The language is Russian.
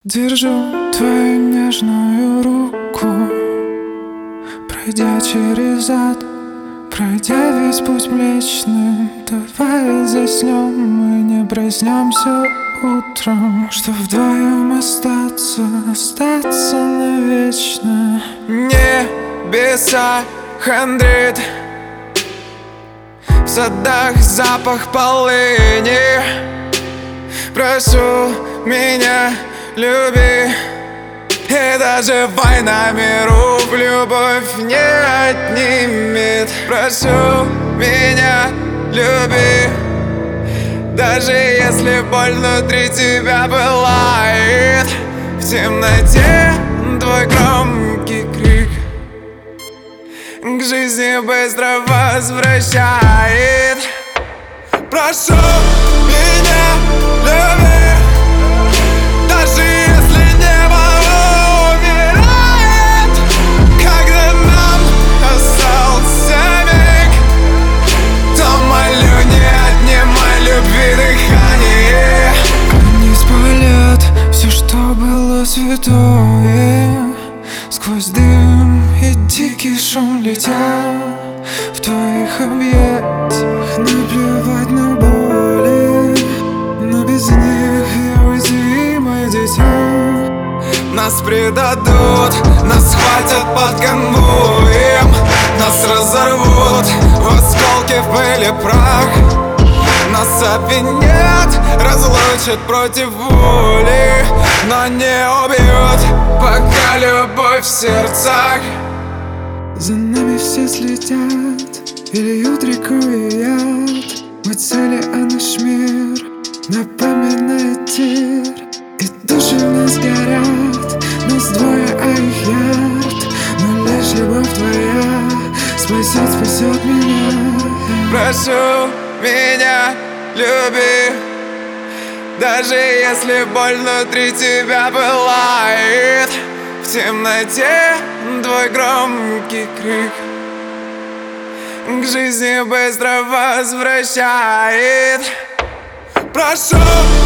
Держу твою нежную руку, пройдя через ад, пройдя весь путь Млечный. Давай заснем, мы не проснемся утром, что вдвоем остаться навечно. Небеса хандрит, в садах запах полыни. Прошу меня, люби, и даже война миров любовь не отнимет. Прошу меня, люби, даже если боль внутри тебя пылает. В темноте твой громкий крик к жизни быстро возвращает. Прошу меня, люби, даже если небо умирает, когда нам остался миг, то молю, не отнимай любви дыхание. Они спалят все, что было святое, сквозь дым и дикий шум летя в твоих объятиях. Наплевать на боли, но без них я уязвимое дитя. Нас предадут, нас схватят под конвоем, нас разорвут в осколки, в пыль и прах. Нас обвинят, разлучат против воли, но не убьют, пока любовь в сердцах. За нами все следят и льют рекой яд. Мы цели, а наш мир напоминает тир. И души в нас горят, нас двое, а их ярд. Но лишь любовь твоя спасет меня. Прошу меня, люби, даже если боль внутри тебя пылает. В темноте твой громкий крик к жизни быстро возвращает. Прошу